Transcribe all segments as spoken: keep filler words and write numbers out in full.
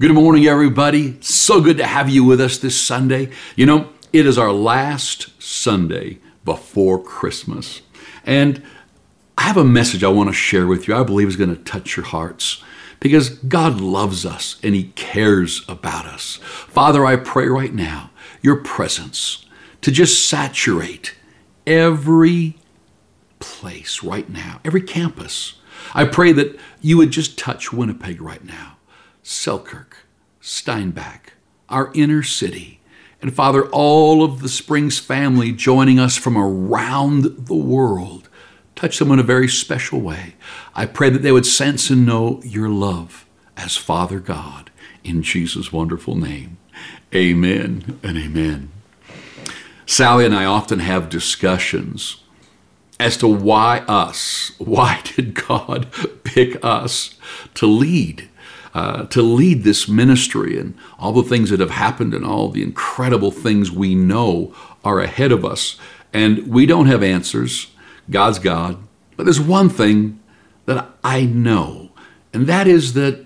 Good morning, everybody. So good to have you with us this Sunday. You know, it is our last Sunday before Christmas. And I have a message I want to share with you I believe is going to touch your hearts because God loves us and He cares about us. Father, I pray right now, your presence to just saturate every place right now, every campus. I pray that you would just touch Winnipeg right now. Selkirk, Steinbach, our inner city, and Father, all of the Springs family joining us from around the world. Touch them in a very special way. I pray that they would sense and know your love as Father God, in Jesus' wonderful name. Amen and amen. Sally and I often have discussions as to why us, why did God pick us to lead? Uh, to lead this ministry and all the things that have happened and all the incredible things we know are ahead of us. And we don't have answers. God's God. But there's one thing that I know, and that is that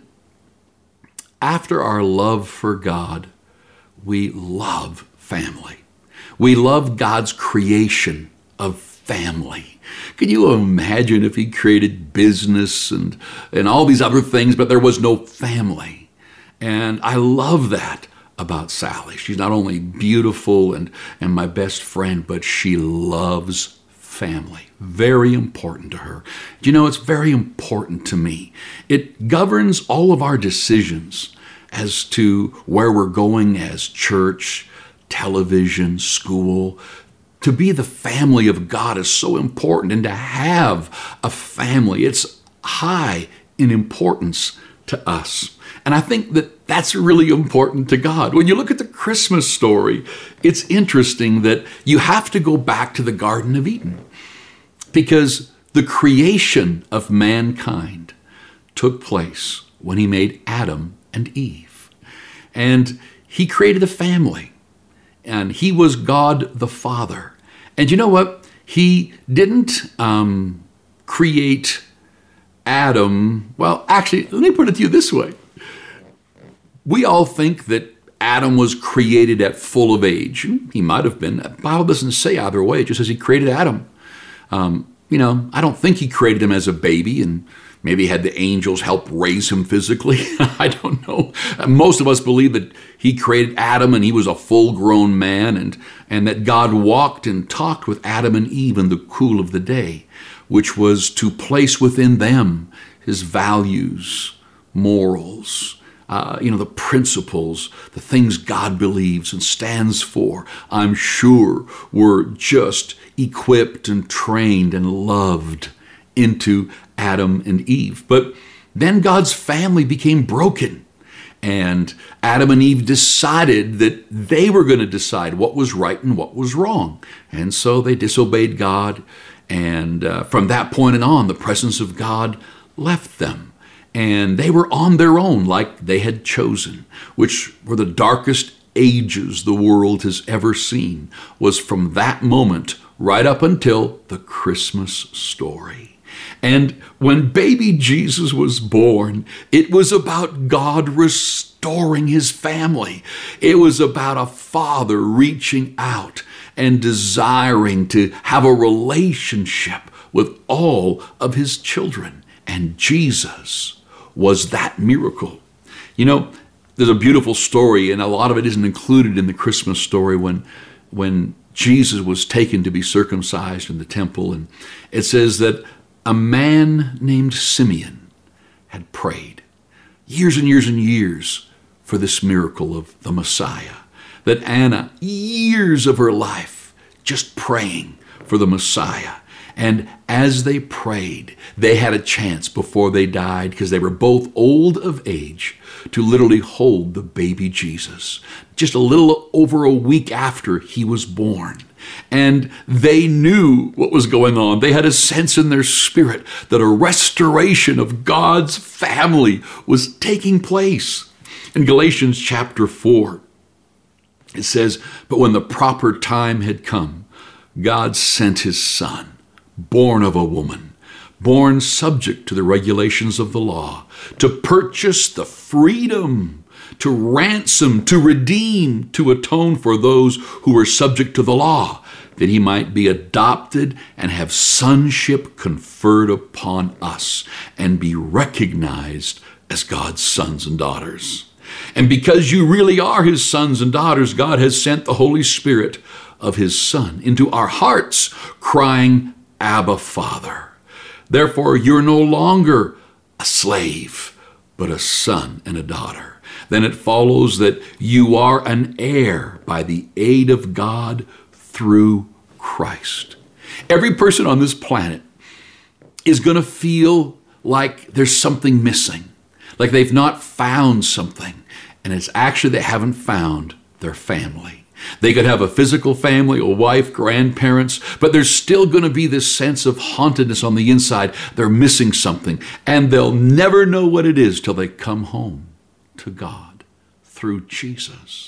after our love for God, we love family. We love God's creation of family. Can you imagine if He created business and, and all these other things, but there was no family? And I love that about Sally. She's not only beautiful and, and my best friend, but she loves family. Very important to her. You know, it's very important to me. It governs all of our decisions as to where we're going as church, television, school. To be the family of God is so important, and to have a family, it's high in importance to us. And I think that that's really important to God. When you look at the Christmas story, it's interesting that you have to go back to the Garden of Eden, because the creation of mankind took place when He made Adam and Eve. And He created a family, and He was God the Father. And you know what? He didn't um, create Adam. Well, actually, let me put it to you this way. We all think that Adam was created at full of age. He might have been. The Bible doesn't say either way. It just says He created Adam. Um, you know, I don't think He created him as a baby and maybe had the angels help raise him physically. I don't know. Most of us believe that He created Adam and he was a full-grown man, and, and that God walked and talked with Adam and Eve in the cool of the day, which was to place within them His values, morals, uh, you know, the principles, the things God believes and stands for, I'm sure were just equipped and trained and loved into Adam and Eve. But then God's family became broken, and Adam and Eve decided that they were going to decide what was right and what was wrong. And so they disobeyed God, and uh, from that point on, the presence of God left them. And they were on their own like they had chosen, which were the darkest ages the world has ever seen, was from that moment right up until the Christmas story. And when baby Jesus was born, it was about God restoring His family. It was about a father reaching out and desiring to have a relationship with all of his children. And Jesus was that miracle. You know, there's a beautiful story, and a lot of it isn't included in the Christmas story, when, when Jesus was taken to be circumcised in the temple. And it says that a man named Simeon had prayed years and years and years for this miracle of the Messiah. That Anna, years of her life, just praying for the Messiah. And as they prayed, they had a chance before they died, because they were both old of age, to literally hold the baby Jesus, just a little over a week after He was born. And they knew what was going on. They had a sense in their spirit that a restoration of God's family was taking place. In Galatians chapter four, it says, "But when the proper time had come, God sent His Son, born of a woman, born subject to the regulations of the law, to purchase the freedom to ransom, to redeem, to atone for those who were subject to the law, that he might be adopted and have sonship conferred upon us and be recognized as God's sons and daughters. And because you really are his sons and daughters, God has sent the Holy Spirit of his Son into our hearts, crying, Abba, Father. Therefore, you're no longer a slave, but a son and a daughter. Then it follows that you are an heir by the aid of God through Christ. Every person on this planet is going to feel like there's something missing, like they've not found something, and it's actually they haven't found their family. They could have a physical family, a wife, grandparents, but there's still going to be this sense of hauntedness on the inside. They're missing something, and they'll never know what it is till they come home to God through Jesus.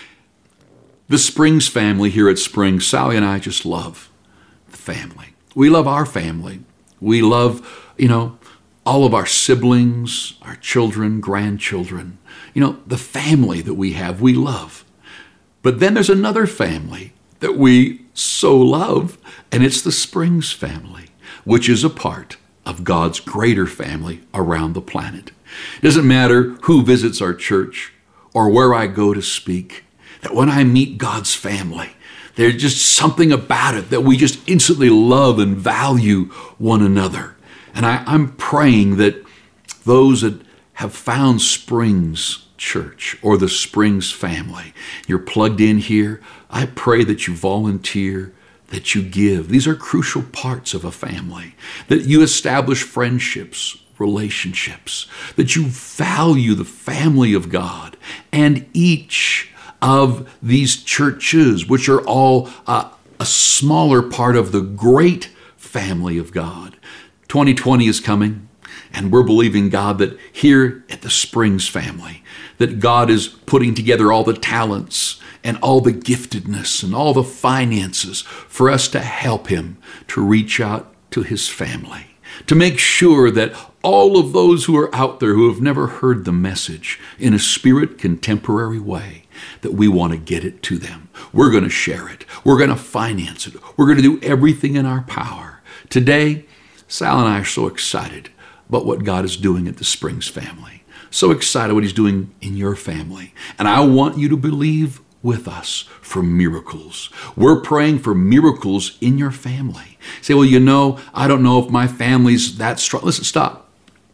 The Springs family here at Springs, Sally and I just love the family. We love our family. We love, you know, all of our siblings, our children, grandchildren. You know, the family that we have, we love. But then there's another family that we so love, and it's the Springs family, which is a part of God's greater family around the planet. It doesn't matter who visits our church or where I go to speak, that when I meet God's family, there's just something about it that we just instantly love and value one another. And I, I'm praying that those that have found Springs Church or the Springs family, you're plugged in here, I pray that you volunteer, that you give. These are crucial parts of a family, that you establish friendships, relationships, that you value the family of God. And each of these churches, which are all uh, a smaller part of the great family of God. twenty twenty is coming, and we're believing God that here at the Springs family, that God is putting together all the talents and all the giftedness and all the finances for us to help him to reach out to his family, to make sure that all of those who are out there who have never heard the message in a spirit contemporary way, that we want to get it to them. We're going to share it. We're going to finance it. We're going to do everything in our power. Today, Sal and I are so excited about what God is doing at the Springs family. So excited what he's doing in your family. And I want you to believe with us for miracles. We're praying for miracles in your family. Say, well, you know, I don't know if my family's that strong. Listen, stop.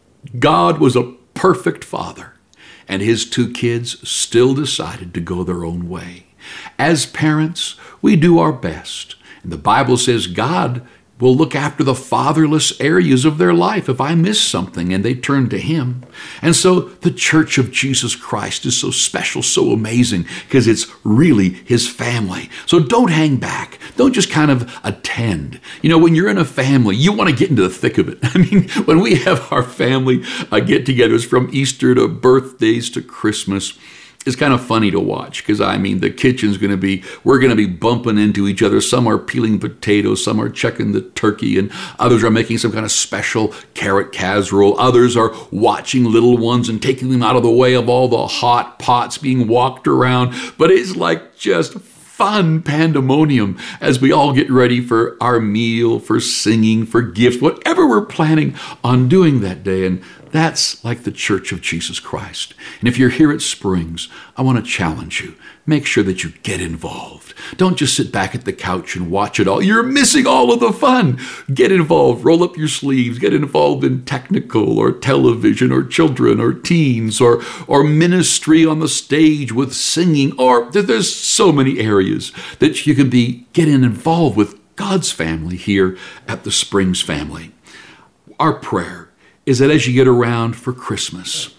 God was a perfect father, and his two kids still decided to go their own way. As parents, we do our best. And the Bible says God will look after the fatherless areas of their life if I miss something and they turn to him. And so the Church of Jesus Christ is so special, so amazing, because it's really his family. So don't hang back. Don't just kind of attend. You know, when you're in a family, you want to get into the thick of it. I mean, when we have our family uh, get-togethers from Easter to birthdays to Christmas, it's kind of funny to watch because, I mean, the kitchen's going to be, we're going to be bumping into each other. Some are peeling potatoes, some are checking the turkey, and others are making some kind of special carrot casserole. Others are watching little ones and taking them out of the way of all the hot pots being walked around. But it's like just fun pandemonium as we all get ready for our meal, for singing, for gifts, whatever we're planning on doing that day. And that's like the Church of Jesus Christ. And if you're here at Springs, I want to challenge you. Make sure that you get involved. Don't just sit back at the couch and watch it all. You're missing all of the fun. Get involved. Roll up your sleeves. Get involved in technical or television or children or teens or, or ministry on the stage with singing. Or there's so many areas that you can be getting involved with God's family here at the Springs family. Our prayer is that as you get around for Christmas,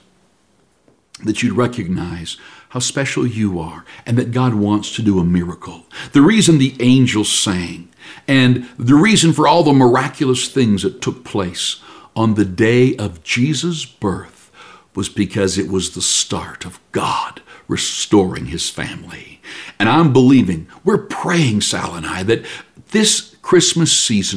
that you'd recognize how special you are and that God wants to do a miracle. The reason the angels sang and the reason for all the miraculous things that took place on the day of Jesus' birth was because it was the start of God restoring his family. And I'm believing, we're praying, Sal and I, that this Christmas season, how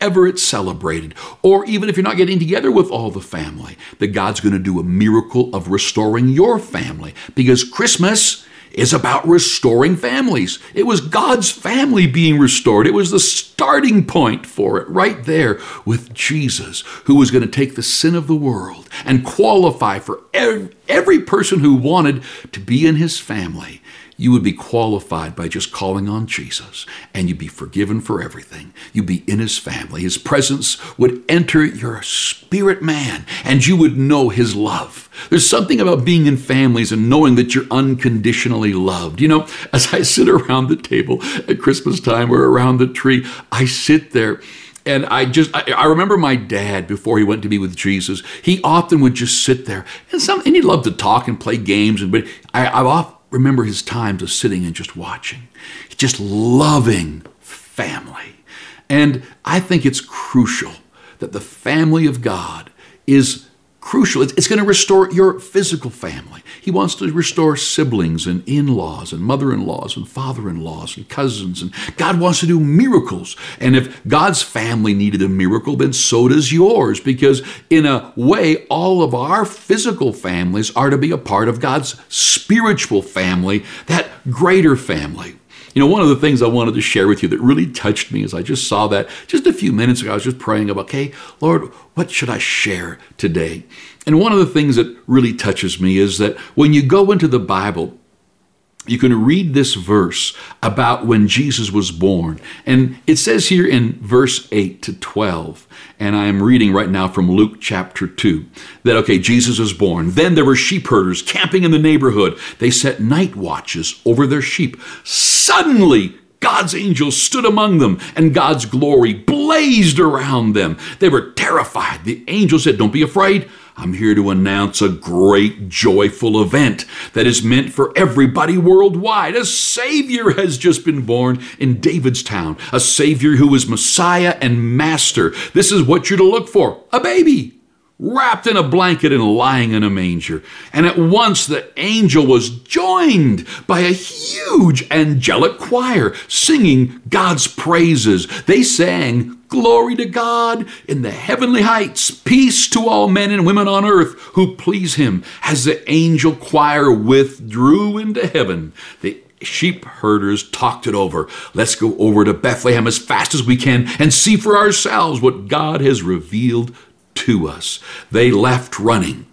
however it's celebrated, or even if you're not getting together with all the family, that God's going to do a miracle of restoring your family, because Christmas is about restoring families. It was God's family being restored. It was the starting point for it right there with Jesus, who was going to take the sin of the world and qualify for every, every person who wanted to be in his family. You would be qualified by just calling on Jesus, and you'd be forgiven for everything. You'd be in his family. His presence would enter your spirit man, and you would know his love. There's something about being in families and knowing that you're unconditionally loved. You know, as I sit around the table at Christmas time or around the tree, I sit there and I just, I, I remember my dad, before he went to be with Jesus, he often would just sit there and some, and he loved to talk and play games. And but I, I often remember his times of sitting and just watching, just loving family. And I think it's crucial that the family of God is crucial. It's, it's going to restore your physical family. He wants to restore siblings and in-laws and mother-in-laws and father-in-laws and cousins. And God wants to do miracles. And if God's family needed a miracle, then so does yours. Because in a way, all of our physical families are to be a part of God's spiritual family, that greater family. You know, one of the things I wanted to share with you that really touched me as I just saw that just a few minutes ago, I was just praying about, okay, Lord, what should I share today? And one of the things that really touches me is that when you go into the Bible, you can read this verse about when Jesus was born. And it says here in verse eight to twelve, and I am reading right now from Luke chapter two, that, okay, Jesus was born. Then there were sheep herders camping in the neighborhood. They set night watches over their sheep. Suddenly, God's angel stood among them, and God's glory blazed around them. They were terrified. The angel said, "Don't be afraid. I'm here to announce a great, joyful event that is meant for everybody worldwide. A Savior has just been born in David's town, a Savior who is Messiah and Master. This is what you're to look for, a baby, wrapped in a blanket and lying in a manger." And at once the angel was joined by a huge angelic choir singing God's praises. They sang, "Glory to God in the heavenly heights, peace to all men and women on earth who please him." As the angel choir withdrew into heaven, the sheep herders talked it over. "Let's go over to Bethlehem as fast as we can and see for ourselves what God has revealed to us." They left running,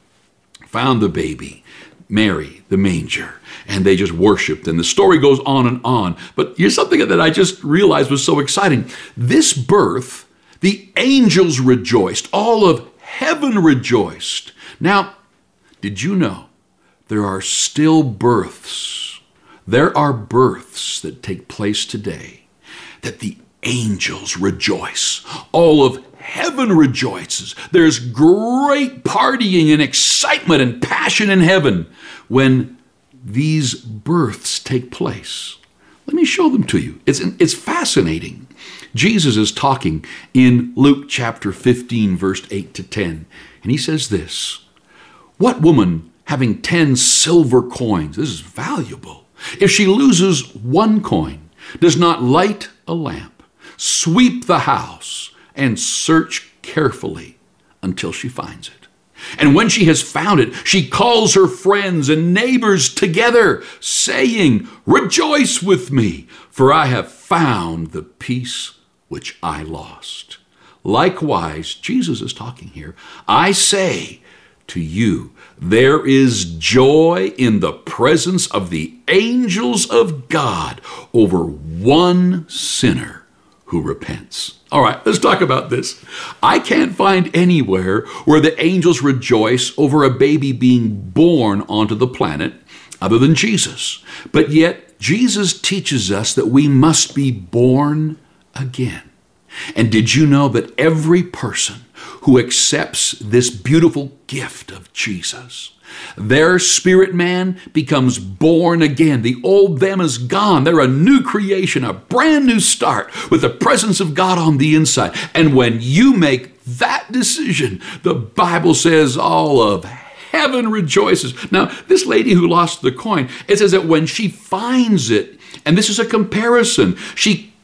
found the baby, Mary, the manger, and they just worshiped. And the story goes on and on. But here's something that I just realized was so exciting. This birth, the angels rejoiced. All of heaven rejoiced. Now, did you know there are still births? There are births that take place today that the angels rejoice. All of heaven rejoices. There's great partying and excitement and passion in heaven when these births take place. Let me show them to you. It's, it's fascinating. Jesus is talking in Luke chapter fifteen, verse eight to ten, and he says this, "What woman having ten silver coins," this is valuable, "if she loses one coin, does not light a lamp, sweep the house, and search carefully until she finds it? And when she has found it, she calls her friends and neighbors together, saying, 'Rejoice with me, for I have found the piece which I lost.' Likewise," Jesus is talking here, "I say to you, there is joy in the presence of the angels of God over one sinner who repents." All right, let's talk about this. I can't find anywhere where the angels rejoice over a baby being born onto the planet other than Jesus. But yet, Jesus teaches us that we must be born again. And did you know that every person who accepts this beautiful gift of Jesus, their spirit man becomes born again. The old them is gone. They're a new creation, a brand new start with the presence of God on the inside. And when you make that decision, the Bible says all of heaven rejoices. Now, this lady who lost the coin, it says that when she finds it, and this is a comparison, she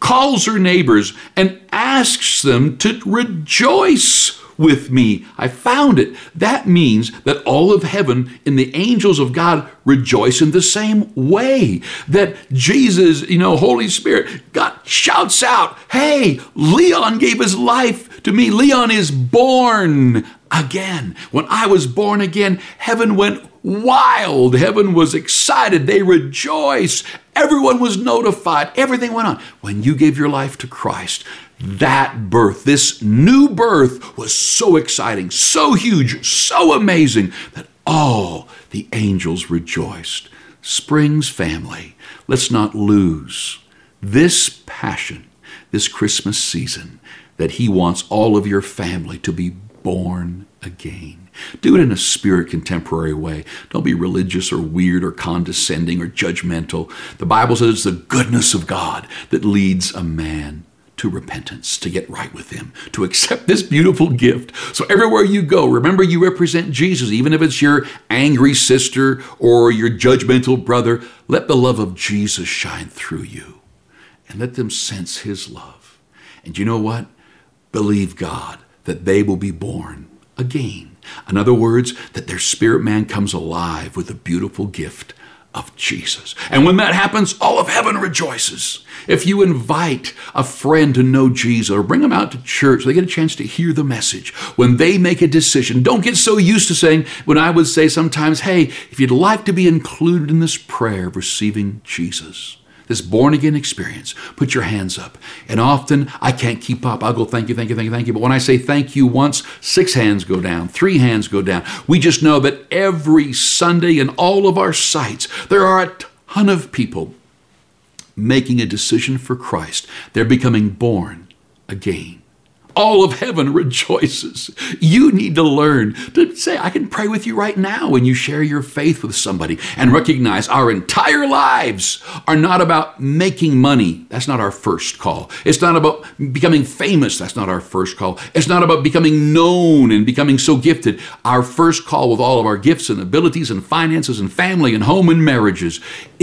calls her neighbors and asks them to rejoice with me. I found it. That means that all of heaven and the angels of God rejoice in the same way. That Jesus, you know, Holy Spirit, God shouts out, hey, Leon gave his life to me. Leon is born again. When I was born again, heaven went wild. Heaven was excited. They rejoiced. Everyone was notified. Everything went on. When you gave your life to Christ, that birth, this new birth, was so exciting, so huge, so amazing that all the angels rejoiced. Springs family, let's not lose this passion, this Christmas season, that He wants all of your family to be born again. Do it in a spirit contemporary way. Don't be religious or weird or condescending or judgmental. The Bible says it's the goodness of God that leads a man to repentance, to get right with Him, to accept this beautiful gift. So everywhere you go, remember you represent Jesus, even if it's your angry sister or your judgmental brother. Let the love of Jesus shine through you and let them sense His love. And you know what? Believe God that they will be born again. In other words, that their spirit man comes alive with the beautiful gift of Jesus. And when that happens, all of heaven rejoices. If you invite a friend to know Jesus or bring them out to church, so they get a chance to hear the message. When they make a decision, don't get so used to saying, when I would say sometimes, hey, if you'd like to be included in this prayer of receiving Jesus, this born-again experience, put your hands up. And often, I can't keep up. I'll go, thank you, thank you, thank you, thank you. But when I say thank you once, six hands go down, three hands go down. We just know that every Sunday in all of our sites, there are a ton of people making a decision for Christ. They're becoming born again. All of heaven rejoices. You need to learn to say, I can pray with you right now when you share your faith with somebody, and recognize our entire lives are not about making money. That's not our first call. It's not about becoming famous. That's not our first call. It's not about becoming known and becoming so gifted. Our first call, with all of our gifts and abilities and finances and family and home and marriages,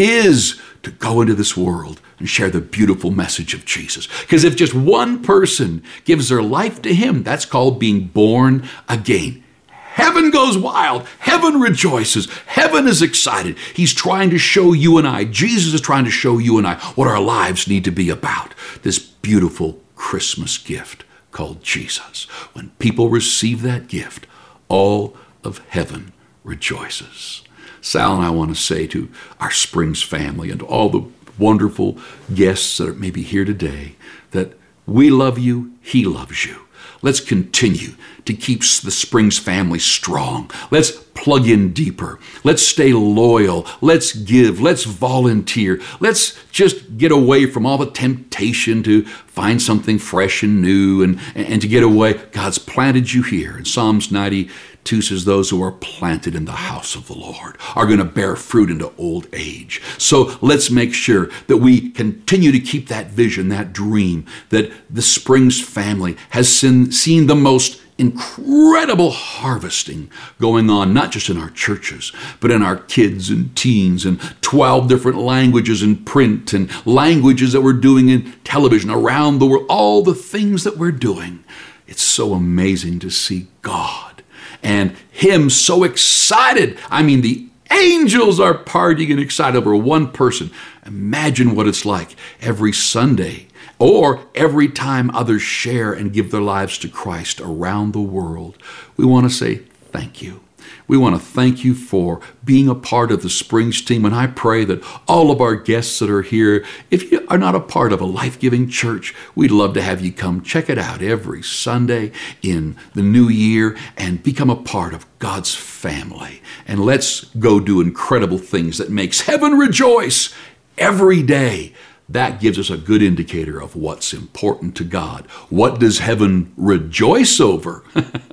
is to go into this world and share the beautiful message of Jesus. Because if just one person gives their life to Him, that's called being born again. Heaven goes wild. Heaven rejoices. Heaven is excited. He's trying to show you and I, Jesus is trying to show you and I what our lives need to be about. This beautiful Christmas gift called Jesus. When people receive that gift, all of heaven rejoices. Sal and I want to say to our Springs family and to all the wonderful guests that are maybe here today that we love you, He loves you. Let's continue to keep the Springs family strong. Let's plug in deeper. Let's stay loyal. Let's give. Let's volunteer. Let's just get away from all the temptation to find something fresh and new and, and to get away. God's planted you here. In Psalms ninety-two says, those who are planted in the house of the Lord are going to bear fruit into old age. So let's make sure that we continue to keep that vision, that dream, that the Springs family has seen, seen the most incredible harvesting going on, not just in our churches, but in our kids and teens, and twelve different languages in print and languages that we're doing in television around the world, all the things that we're doing. It's so amazing to see God and Him so excited. I mean, the angels are partying and excited over one person. Imagine what it's like every Sunday or every time others share and give their lives to Christ around the world. We want to say thank you. We want to thank you for being a part of the Springs team. And I pray that all of our guests that are here, if you are not a part of a life-giving church, we'd love to have you come check it out every Sunday in the new year and become a part of God's family. And let's go do incredible things that makes heaven rejoice every day. That gives us a good indicator of what's important to God. What does heaven rejoice over?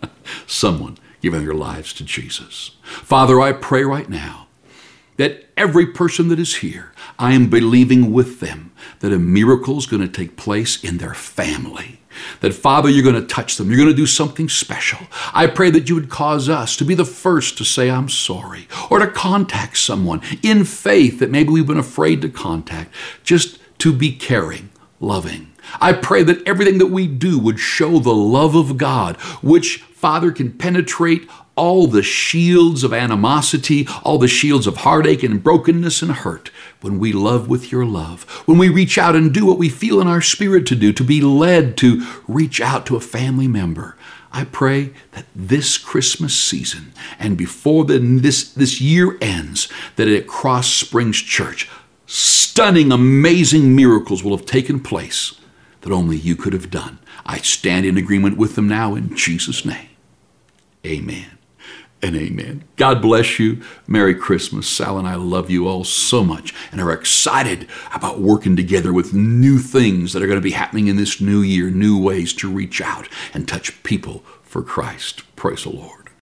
Someone giving their lives to Jesus. Father, I pray right now that every person that is here, I am believing with them that a miracle is going to take place in their family. That, Father, you're going to touch them. You're going to do something special. I pray that you would cause us to be the first to say, I'm sorry, or to contact someone in faith that maybe we've been afraid to contact, just to be caring, loving. I pray that everything that we do would show the love of God, which, Father, can penetrate all the shields of animosity, all the shields of heartache and brokenness and hurt, when we love with your love, when we reach out and do what we feel in our spirit to do, to be led to reach out to a family member. I pray that this Christmas season and before the, this, this year ends, that at Cross Springs Church, stunning, amazing miracles will have taken place that only you could have done. I stand in agreement with them now in Jesus' name. Amen and amen. God bless you. Merry Christmas. Sal and I love you all so much and are excited about working together with new things that are going to be happening in this new year, new ways to reach out and touch people for Christ. Praise the Lord.